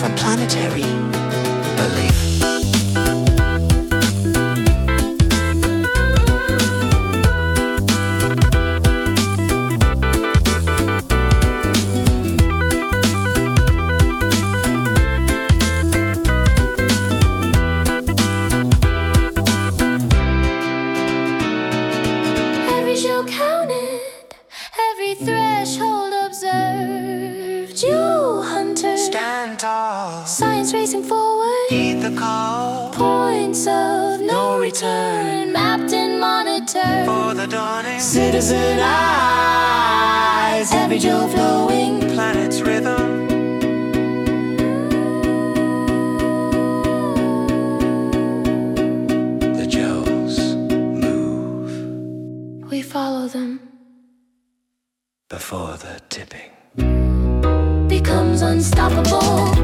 a planetary belief. You counted, every threshold observed. You hunter, stand tall, science racing forward, heed the call. Points of no return, mapped and monitored For the dawning citizen eyes, every jewel flowing, planet's rhythm. The jewels move we follow them. before the tipping Becomes unstoppable.